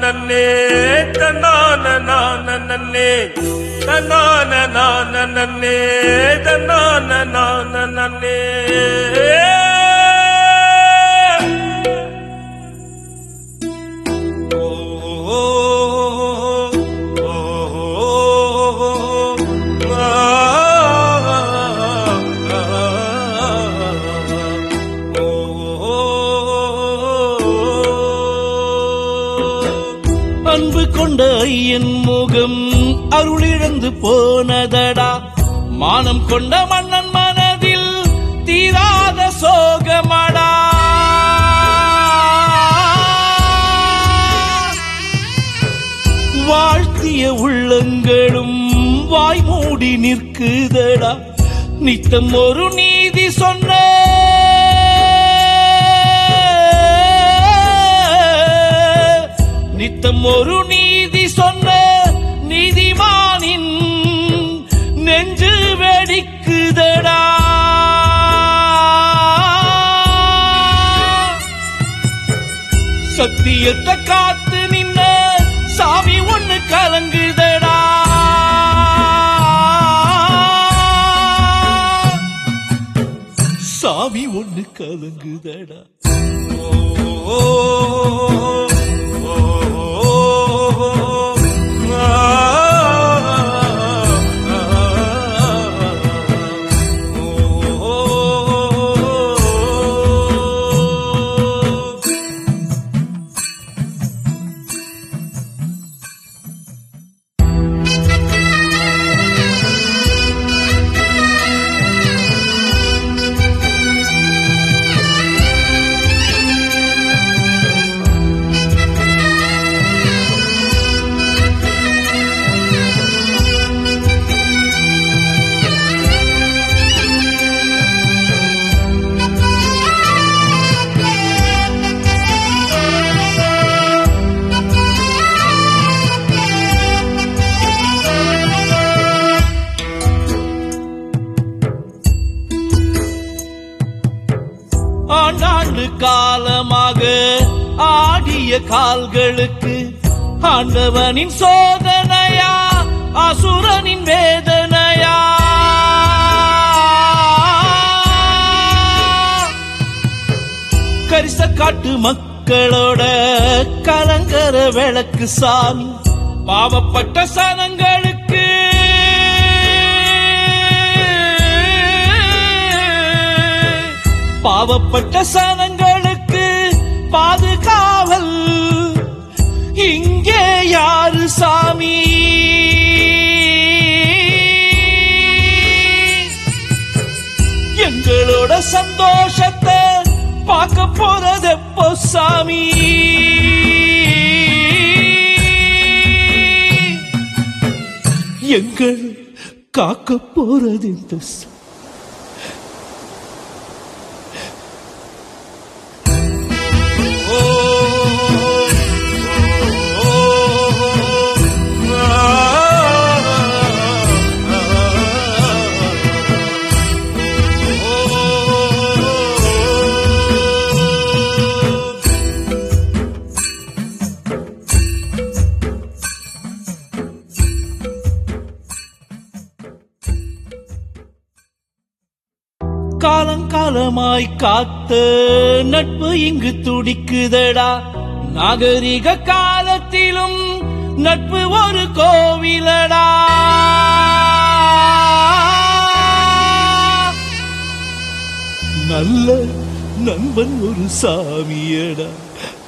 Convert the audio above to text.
நன்னே தன்னான நான நன்னே தன்னான நான நன்னே தன்னான நான நன்னே அன்பு கொண்ட ஐயன் முகம் அருளிழந்து போனதடா. மானம் கொண்ட மன்னன் மனதில் தீராத சோகமடா. வாழ்த்திய உள்ளங்களும் வாய் மூடி நிற்குதடா. நித்தம் ஒரு நீதி சொன்ன நித்தம் ஒரு நீதி சொன்ன நீதிமானின் நெஞ்சு வெடிக்குதடா. சத்தியத்தை காத்து நின்ன சாமி ஒண்ணு கலங்குதடா. சாமி ஒண்ணு கலங்குதடா. ஆண்டாண்டு காலமாக ஆடிய கால்களுக்கு ஆண்டவனின் சோதனையா அசுரனின் வேதனையா. கரிசக்காட்டு மக்களோட கலங்கர விளக்கு சாமி பாவப்பட்ட சனங்களுக்கு பாவப்பட்ட சனங்களுக்கு பாதுகாவல் இங்கே யாரு சாமி? எங்களோட சந்தோஷத்தை பார்க்க போறது எப்போ சாமி? எங்கள் காக்க போறது இந்த காலங்காலமாய் காத்த நட்பு இங்கு துடிக்குதடா. நாகரிக காலத்திலும் நட்பு ஒரு கோவிலடா. நல்ல நண்பன் ஒரு சாமியடா.